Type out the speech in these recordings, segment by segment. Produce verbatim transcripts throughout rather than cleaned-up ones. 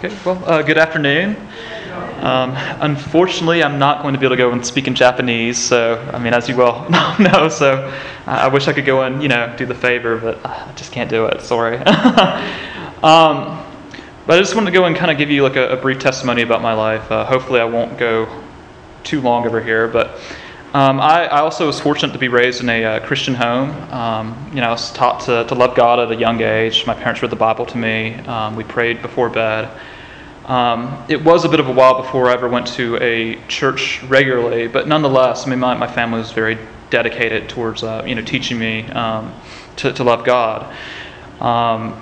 Okay, well, uh, good afternoon. Um, unfortunately, I'm not going to be able to go and speak in Japanese, so, I mean, as you well know, so I wish I could go and, you know, do the favor, but I just can't do it, sorry. um, but I just wanted to go and kind of give you, like, a, a brief testimony about my life. Uh, hopefully I won't go too long over here, but um, I, I also was fortunate to be raised in a uh, Christian home. Um, you know, I was taught to, to love God at a young age. My parents read the Bible to me. Um, we prayed before bed. Um, it was a bit of a while before I ever went to a church regularly, but nonetheless, I mean, my, my family was very dedicated towards, uh, you know, teaching me um, to, to love God. Um,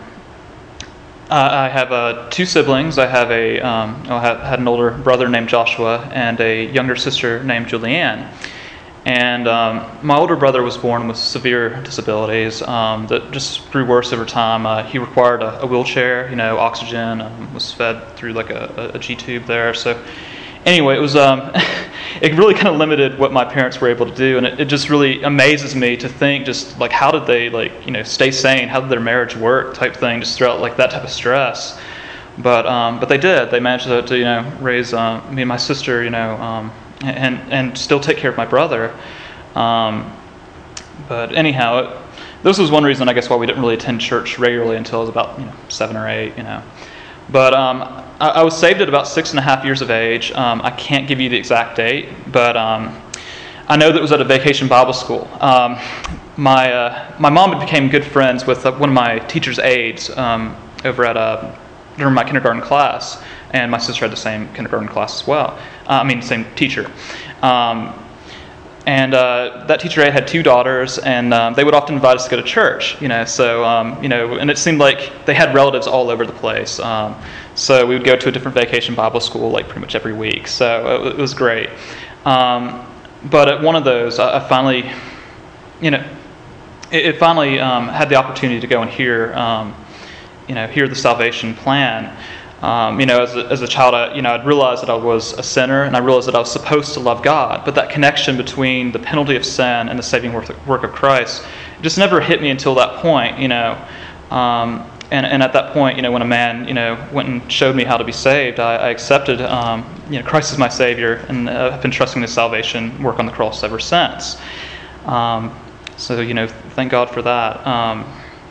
I have uh, two siblings. I have a, um, I had, had an older brother named Joshua and a younger sister named Julianne. And um, my older brother was born with severe disabilities um, that just grew worse over time. Uh, he required a, a wheelchair, you know, oxygen, um, was fed through like a, a G tube there. So anyway, it was um, it really kind of limited what my parents were able to do, and it, it just really amazes me to think just like how did they like you know stay sane? How did their marriage work? Type thing, just throughout like that type of stress. But um, but they did. They managed to, to you know raise uh, me and my sister, you know. Um, And, and still take care of my brother. Um, but anyhow, it, this was one reason, I guess, why we didn't really attend church regularly until I was about you know seven or eight. You know, but um, I, I was saved at about six and a half years of age. Um, I can't give you the exact date, but um, I know that it was at a vacation Bible school. Um, my uh, my mom became good friends with uh, one of my teacher's aides um, over at a during my kindergarten class. And my sister had the same kindergarten class as well. Uh, I mean, same teacher. Um, and uh, that teacher aide had two daughters, and um, they would often invite us to go to church. You know, so um, you know, and it seemed like they had relatives all over the place. Um, so we would go to a different vacation Bible school like pretty much every week. So it, it was great. Um, but at one of those, I, I finally, you know, it, it finally um, had the opportunity to go and hear, um, you know, hear the salvation plan. Um, you know, as a, as a child, I, you know, I'd realized that I was a sinner, and I realized that I was supposed to love God. But that connection between the penalty of sin and the saving work, work of Christ just never hit me until that point. You know, um, and and at that point, you know, when a man, you know, went and showed me how to be saved, I, I accepted, um, you know, Christ as my Savior, and uh, have been trusting His salvation work on the cross ever since. Um, so, you know, thank God for that. Um,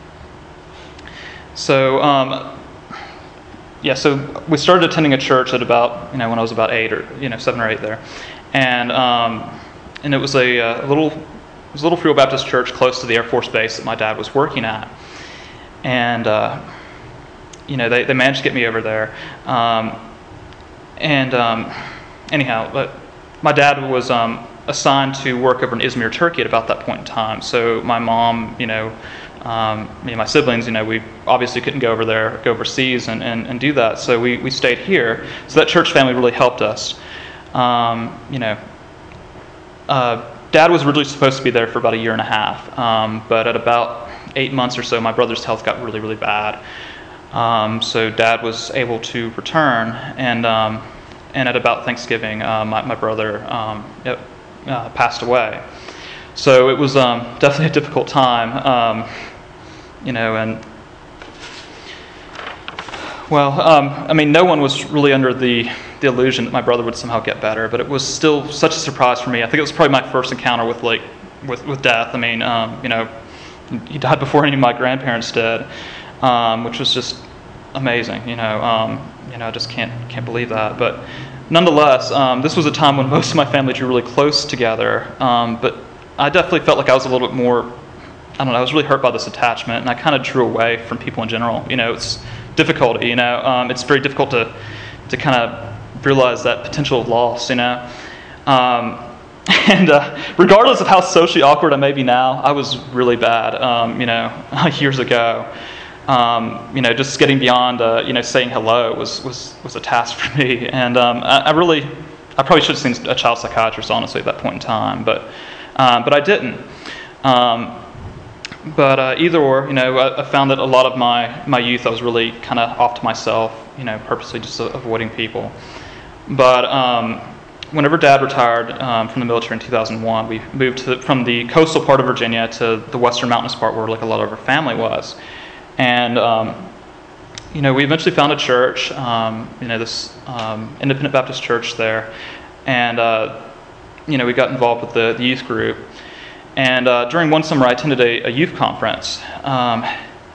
so. Um, Yeah, so we started attending a church at about, you know, when I was about eight or, you know, seven or eight there. And um, and it was a, a little it was a little Free Will Baptist church close to the Air Force Base that my dad was working at. And, uh, you know, they, they managed to get me over there. Um, and um, anyhow, but my dad was um, assigned to work over in Izmir, Turkey at about that point in time. So my mom, you know, Um, me and my siblings, you know, we obviously couldn't go over there, go overseas and, and, and do that. So we, we stayed here. So that church family really helped us. Um, you know, uh, Dad was originally supposed to be there for about a year and a half. Um, but at about eight months or so, my brother's health got really, really bad. Um, so Dad was able to return. And um, and at about Thanksgiving, uh, my, my brother um, it, uh, passed away. So it was um, definitely a difficult time. Um, You know, and well, um, I mean, no one was really under the, the illusion that my brother would somehow get better, but it was still such a surprise for me. I think it was probably my first encounter with like with, with death. I mean, um, you know, he died before any of my grandparents did, um, which was just amazing. You know, um, you know, I just can't can't believe that. But nonetheless, um, this was a time when most of my family drew really close together. Um, but I definitely felt like I was a little bit more. I don't know, I was really hurt by this attachment, and I kind of drew away from people in general. You know, it's difficulty, you know. Um, it's very difficult to to kind of realize that potential of loss, you know. Um, and uh, regardless of how socially awkward I may be now, I was really bad, um, you know, years ago. Um, you know, just getting beyond, uh, you know, saying hello was, was, was a task for me. And um, I, I really, I probably should have seen a child psychiatrist, honestly, at that point in time, but, um, but I didn't. Um, But uh, either or, you know, I, I found that a lot of my, my youth I was really kind of off to myself, you know, purposely just avoiding people. But um, whenever Dad retired um, from the military in two thousand one, we moved to the, from the coastal part of Virginia to the western mountainous part where like a lot of our family was. And um, you know, we eventually found a church, um, you know, this um, independent Baptist church there, and uh, you know, we got involved with the, the youth group. And uh, during one summer, I attended a, a youth conference, um,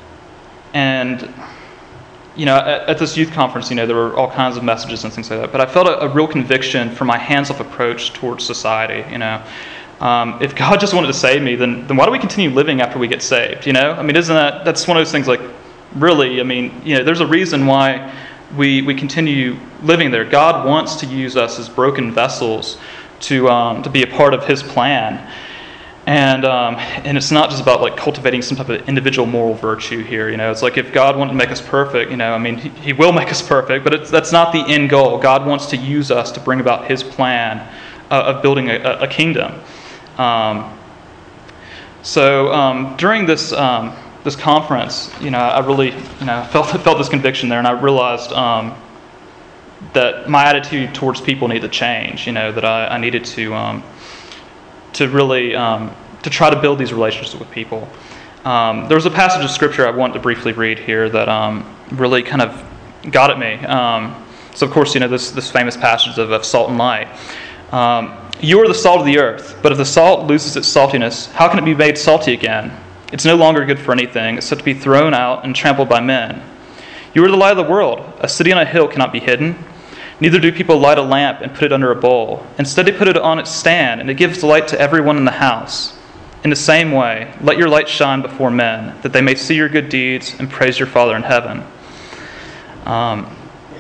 and you know, at, at this youth conference, you know, there were all kinds of messages and things like that. But I felt a, a real conviction for my hands-off approach towards society. You know, um, if God just wanted to save me, then then why do we continue living after we get saved? You know, I mean, isn't that that's one of those things? Like, really, I mean, you know, there's a reason why we we continue living there. God wants to use us as broken vessels to um, to be a part of His plan. And um, and it's not just about like cultivating some type of individual moral virtue here. You know, it's like if God wanted to make us perfect, you know, I mean, He, he will make us perfect, but it's, that's not the end goal. God wants to use us to bring about His plan uh, of building a, a kingdom. Um, so um, during this um, this conference, you know, I really you know felt felt this conviction there, and I realized um, that my attitude towards people needed to change. You know, that I, I needed to. Um, to really, um, to try to build these relationships with people. Um, there was a passage of scripture I want to briefly read here that um, really kind of got at me. Um, so of course, you know, this, this famous passage of, of salt and light. Um, you are the salt of the earth, but if the salt loses its saltiness, how can it be made salty again? It's no longer good for anything except to be thrown out and trampled by men. You are the light of the world. A city on a hill cannot be hidden. Neither do people light a lamp and put it under a bowl. Instead, they put it on its stand, and it gives light to everyone in the house. In the same way, let your light shine before men, that they may see your good deeds and praise your Father in heaven. Um,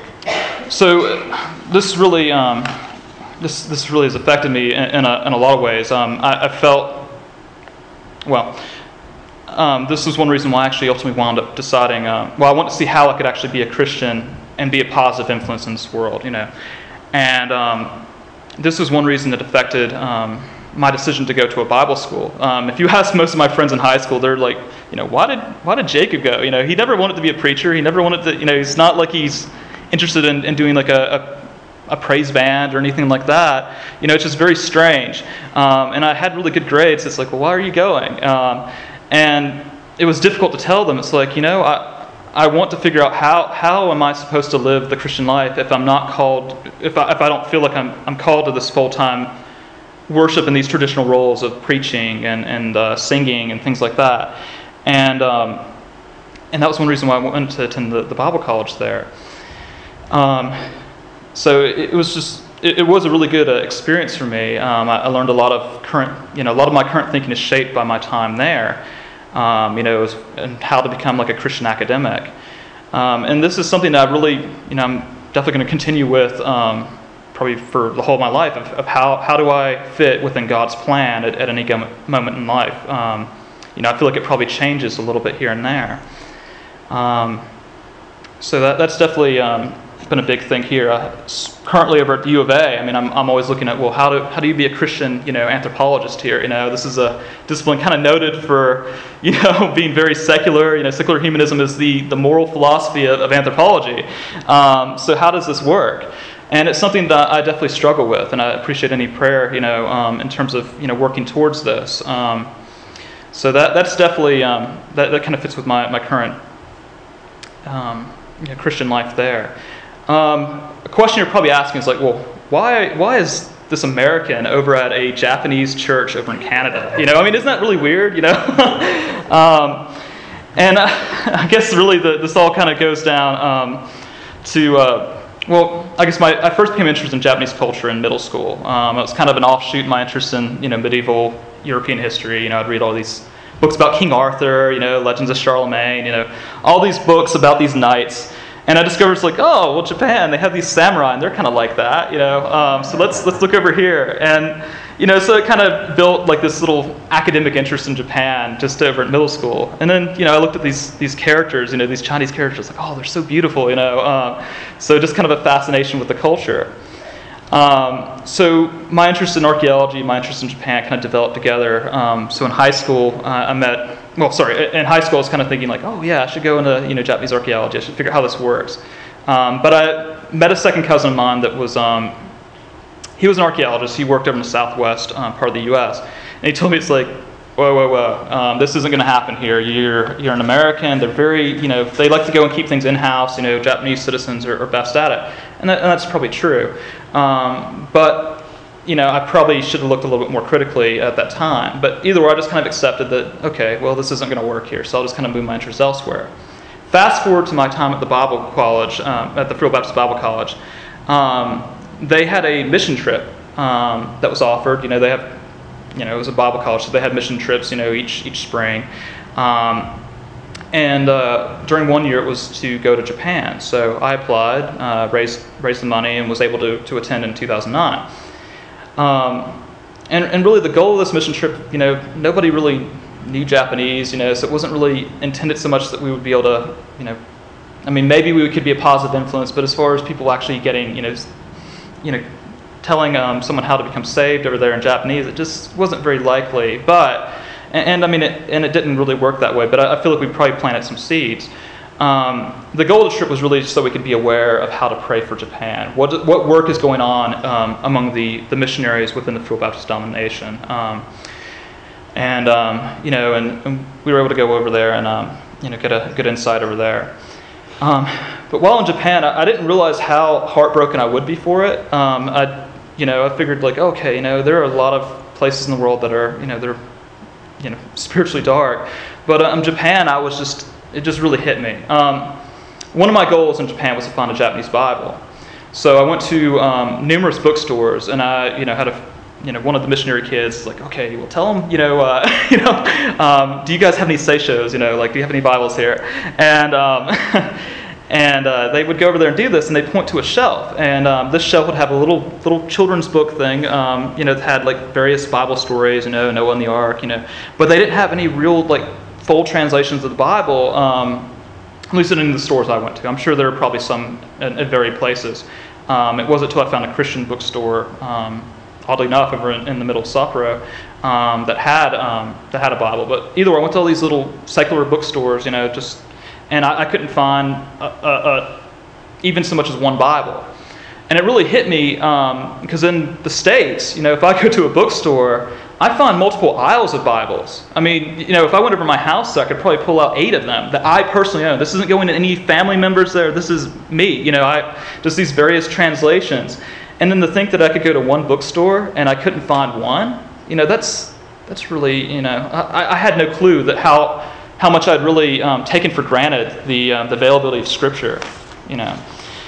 so this really, um, this this really has affected me in, in, a, in a lot of ways. Um, I, I felt, well, um, this was one reason why I actually ultimately wound up deciding, uh, well, I want to see how I could actually be a Christian and be a positive influence in this world, you know. And um, this was one reason that affected um, my decision to go to a Bible school. Um, if you ask most of my friends in high school, they're like, you know, why did why did Jacob go? You know, he never wanted to be a preacher. He never wanted to, you know, he's not like he's interested in, in doing like a, a, a praise band or anything like that. You know, it's just very strange. Um, and I had really good grades. It's like, well, why are you going? Um, and it was difficult to tell them. It's like, you know, I I want to figure out how how am I supposed to live the Christian life if I'm not called, if I, if I don't feel like I'm I'm called to this full-time worship in these traditional roles of preaching and and uh, singing and things like that. And um, and that was one reason why I went to attend the, the Bible college there. Um, so it, it was just it, it was a really good uh, experience for me. Um, I, I learned a lot of current you know a lot of my current thinking is shaped by my time there. Um, you know, and how to become like a Christian academic. Um, and this is something that I really, you know, I'm definitely going to continue with um, probably for the whole of my life of, of how, how do I fit within God's plan at, at any moment in life. Um, you know, I feel like it probably changes a little bit here and there. Um, so that that's definitely um, been a big thing here. Uh, currently over at the U of A, I mean, I'm I'm always looking at, well, how do how do you be a Christian, you know, anthropologist here? You know, this is a discipline kind of noted for, you know, being very secular. You know, secular humanism is the the moral philosophy of, of anthropology. Um, so how does this work? And it's something that I definitely struggle with, and I appreciate any prayer, you know, um, in terms of, you know, working towards this. Um, so that that's definitely um, that that kind of fits with my my current um, you know, Christian life there. Um, a question you're probably asking is like, well, why why is this American over at a Japanese church over in Canada? You know, I mean, isn't that really weird? You know, um, and uh, I guess really the, this all kind of goes down um, to uh, well, I guess my I first became interested in Japanese culture in middle school. Um, it was kind of an offshoot of my interest in you know medieval European history. You know, I'd read all these books about King Arthur, you know, Legends of Charlemagne, you know, all these books about these knights. And I discovered it's like, oh, well, Japan, they have these samurai, and they're kind of like that, you know. Um, so let's let's look over here, and you know, so it kind of built like this little academic interest in Japan just over at middle school. And then you know, I looked at these these characters, you know, these Chinese characters, like, oh, they're so beautiful, you know. Um, so just kind of a fascination with the culture. Um, so my interest in archaeology, my interest in Japan, kind of developed together. Um, so in high school, uh, I met. Well, sorry, in high school I was kind of thinking like, oh yeah, I should go into you know Japanese archaeology. I should figure out how this works. Um, but I met a second cousin of mine that was, um, he was an archaeologist. He worked over in the southwest um, part of the U S And he told me, it's like, whoa, whoa, whoa, um, this isn't going to happen here. You're you're an American. They're very, you know, they like to go and keep things in-house. You know, Japanese citizens are, are best at it. And, that, and that's probably true. Um, but, you know, I probably should have looked a little bit more critically at that time. But either way, I just kind of accepted that, okay, well, this isn't going to work here. So I'll just kind of move my interests elsewhere. Fast forward to my time at the Bible College, um, at the Free Will Baptist Bible College. Um, they had a mission trip um, that was offered. You know, they have, you know, it was a Bible college, so they had mission trips, you know, each each spring. Um, and uh, during one year, it was to go to Japan. So I applied, uh, raised raised the money, and was able to to attend in two thousand nine. Um, and and really, the goal of this mission trip, you know, nobody really knew Japanese, you know, so it wasn't really intended so much that we would be able to, you know, I mean, maybe we could be a positive influence, but as far as people actually getting, you know, you know, telling um, someone how to become saved over there in Japanese, it just wasn't very likely. But, and, and I mean, it, and it didn't really work that way, but I, I feel like we probably planted some seeds. Um, the goal of the trip was really just so we could be aware of how to pray for Japan. What what work is going on um, among the, the missionaries within the Free Will Baptist denomination. Um, and, um, you know, and, and we were able to go over there and, um, you know, get a good insight over there. Um, but while in Japan, I, I didn't realize how heartbroken I would be for it. Um, I, you know, I figured like, okay, you know, there are a lot of places in the world that are, you know, they're, you know, spiritually dark. But uh, in Japan, I was just, it just really hit me. Um, one of my goals in Japan was to find a Japanese Bible. So I went to um, numerous bookstores, and I, you know, had a, you know, one of the missionary kids like, okay, well, tell them, you know, uh, you know, um, do you guys have any seishos? You know, like, do you have any Bibles here? And um, and uh, they would go over there and do this, and they'd point to a shelf, and um, this shelf would have a little little children's book thing, um, you know, that had like various Bible stories, you know, Noah and the Ark, you know, but they didn't have any real like full translations of the Bible. Um, at least in the stores I went to. I'm sure there are probably some at, at varied places. Um, it wasn't until I found a Christian bookstore. Um, oddly enough, over in, in the middle of Sapporo, um, that had um, that had a Bible. But either way, I went to all these little secular bookstores, you know, just, and I, I couldn't find a, a, a, even so much as one Bible. And it really hit me because um, in the States, you know, if I go to a bookstore, I find multiple aisles of Bibles. I mean, you know, if I went over to my house, I could probably pull out eight of them that I personally own. This isn't going to any family members there. This is me. You know, I just these various translations. And then to think that I could go to one bookstore and I couldn't find one, you know, that's that's really, you know, I, I had no clue that how how much I'd really um, taken for granted the um, the availability of Scripture, you know.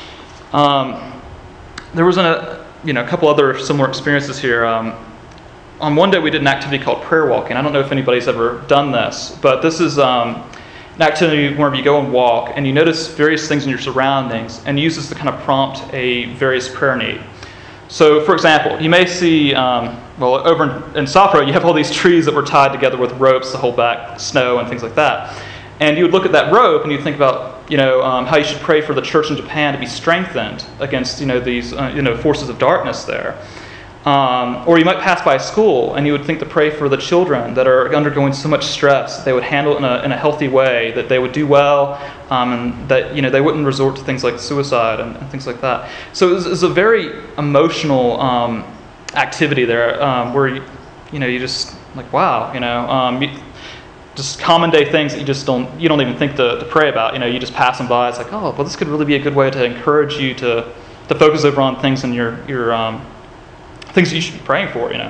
Um, there was a you know a couple other similar experiences here. Um, on one day we did an activity called prayer walking. I don't know if anybody's ever done this, but this is um, an activity where you go and walk and you notice various things in your surroundings and use this to kind of prompt a various prayer need. So, for example, you may see, um, well, over in, in Sapporo, you have all these trees that were tied together with ropes to hold back snow and things like that. And you would look at that rope and you'd think about, you know, um, how you should pray for the church in Japan to be strengthened against, you know, these, uh, you know, forces of darkness there. Um, or you might pass by a school and you would think to pray for the children that are undergoing so much stress, that they would handle it in a, in a healthy way, that they would do well, um, and that, you know, they wouldn't resort to things like suicide and, and things like that. So it was, it was a very emotional um, activity there, um, where you, you know, you just like, wow, you know, um, you, just common day things that you just don't you don't even think to, to pray about. You know, you just pass them by. It's like, oh, well, this could really be a good way to encourage you to to focus over on things in your your um, things that you should be praying for, you know.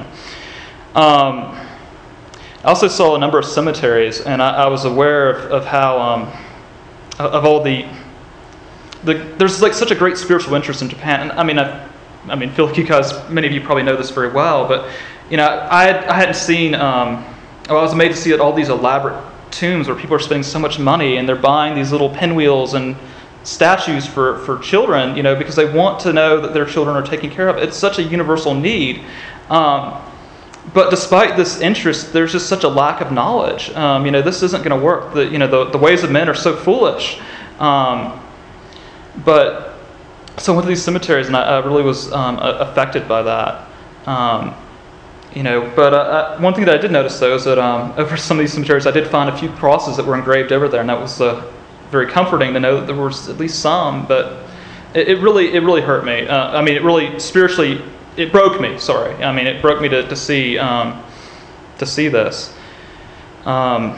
Um, I also saw a number of cemeteries, and I, I was aware of, of how, um, of all the, the, there's like such a great spiritual interest in Japan. And I mean, I, I mean, feel like you guys, many of you probably know this very well, but, you know, I, had, I hadn't seen, um, I was amazed to see all these elaborate tombs where people are spending so much money and they're buying these little pinwheels and statues for, for children, you know, because they want to know that their children are taken care of. It's such a universal need. Um, but despite this interest, there's just such a lack of knowledge. Um, you know, this isn't going to work. The, you know, the, the ways of men are so foolish. Um, but so I went to these cemeteries, and I, I really was um, affected by that. Um, you know, but uh, one thing that I did notice, though, is that um, over some of these cemeteries, I did find a few crosses that were engraved over there, and that was uh, very comforting to know that there was at least some. But it, it really, it really hurt me. Uh, I mean, it really spiritually, it broke me. Sorry, I mean, it broke me to to see um, to see this. Um,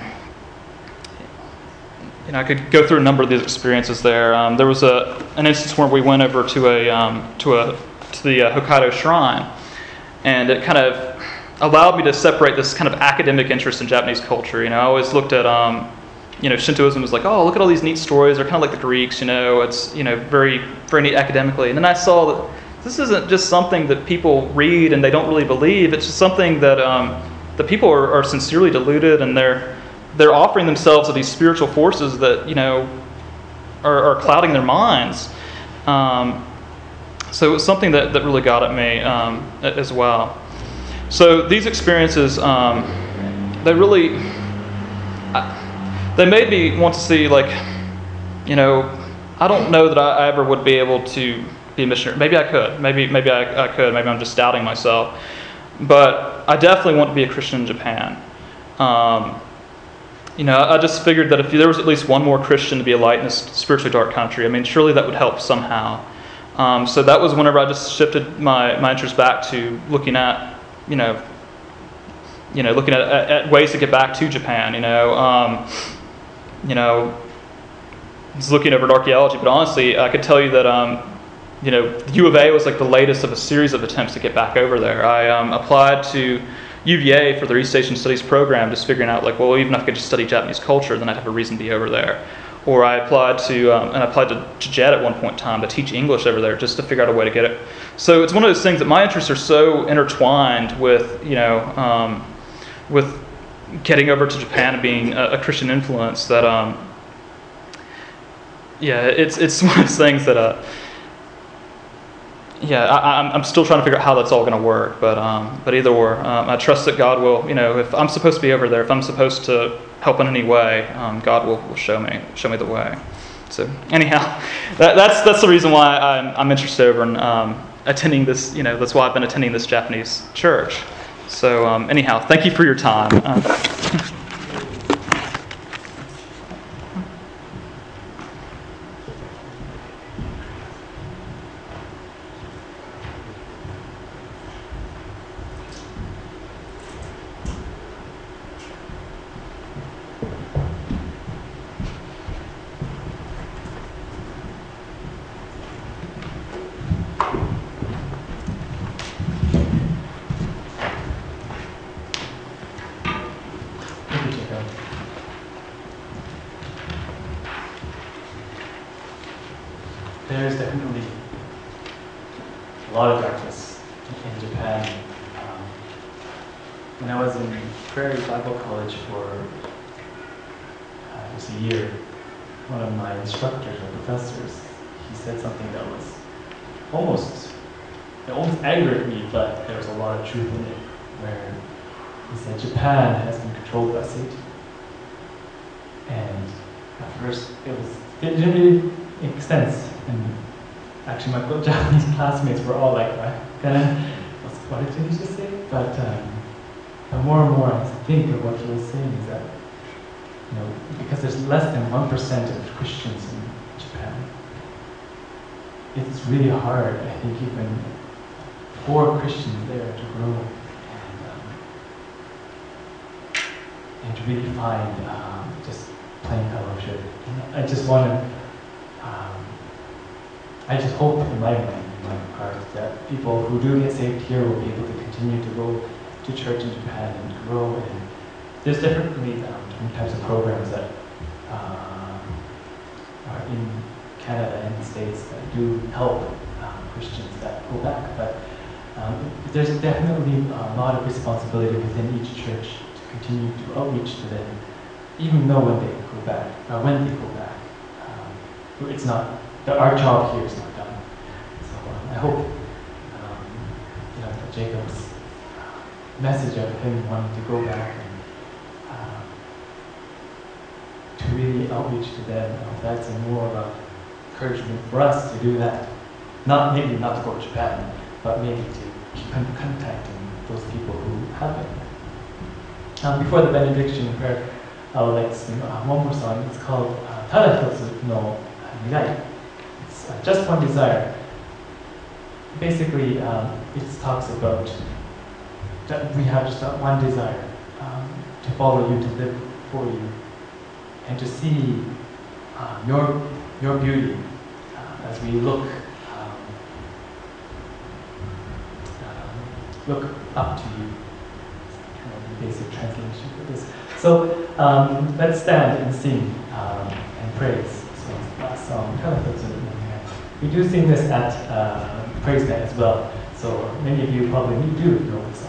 you know, I could go through a number of these experiences there. Um, there was a an instance where we went over to a um, to a to the uh, Hokkaido Shrine, and it kind of allowed me to separate this kind of academic interest in Japanese culture. You know, I always looked at um, you know, Shintoism was like, oh, look at all these neat stories. They're kind of like the Greeks. You know, it's you know very very neat academically. And then I saw that this isn't just something that people read and they don't really believe. It's just something that um, the people are, are sincerely deluded, and they're they're offering themselves to these spiritual forces that you know are, are clouding their minds. Um, so it was something that, that really got at me um, as well. So these experiences, um, they really, they made me want to see, like, you know, I don't know that I, I ever would be able to be a missionary. Maybe I could. Maybe maybe I, I could. Maybe I'm just doubting myself. But I definitely want to be a Christian in Japan. Um, you know, I just figured that if there was at least one more Christian to be a light in this spiritually dark country, I mean, surely that would help somehow. Um, so that was whenever I just shifted my, my interest back to looking at, you know, you know, looking at, at, at ways to get back to Japan. You know, um, you know, I was looking over at archaeology, but honestly, I could tell you that, um, you know, U of A was like the latest of a series of attempts to get back over there. I um, applied to U V A for their East Asian Studies program, just figuring out like, well, even if I could just study Japanese culture, then I'd have a reason to be over there. Or I applied to, um, and I applied to, to J E D at one point in time to teach English over there, just to figure out a way to get it. So it's one of those things that my interests are so intertwined with, you know, um, with getting over to Japan and being a, a Christian influence that, um, yeah, it's it's one of those things that, uh, yeah, I, I'm I'm still trying to figure out how that's all going to work. But um, but either or, um, I trust that God will, you know, if I'm supposed to be over there, if I'm supposed to help in any way, um, God will, will show me show me the way. So anyhow, that, that's that's the reason why I'm I'm interested over in um, attending this. You know, that's why I've been attending this Japanese church. So um, anyhow, thank you for your time. Uh, There's definitely a lot of darkness in Japan. Um, when I was in Prairie Bible College for uh, just a year, one of my instructors or professors, he said something that was almost, it almost angered me, but there was a lot of truth in it, where he said Japan has been controlled by Satan. And at first it was, it didn't really make sense. And actually my Japanese classmates were all like, what, what did he just say? But um, the more and more I think of what he was saying is that, you know, because there's less than one percent of Christians in Japan, it's really hard, I think, even for Christians there to grow and, um, and to really find um, just plain fellowship. And I just want to Um, I just hope in my mind, in my heart, that people who do get saved here will be able to continue to go to church in Japan and grow. And there's definitely um, different types of programs that um, are in Canada and the States that do help um, Christians that go back. But um, there's definitely a lot of responsibility within each church to continue to outreach to them, even though when they go back, or when they go back. It's not, the, our job here is not done. So um, I hope um, you know, that Jacob's message of him wanting to go back and uh, to really outreach to them, uh, that's a more of a encouragement for us to do that. Not maybe not to go to Japan, but maybe to keep contacting those people who have been there. Um, before the benediction prayer, I would like to sing uh, one more song. It's called uh, Tada Hitotsu no Nigai. It's uh, just one desire. Basically, um, it talks about that we have just uh, one desire, um, to follow you, to live for you, and to see uh, your your beauty uh, as we look um, uh, look up to you. Kind of the basic translation for this. So um, let's stand and sing um, and praise. So last song, we do sing this at uh, praise night as well. So many of you probably do know the song.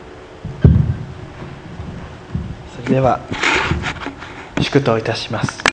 では祝祷いたします。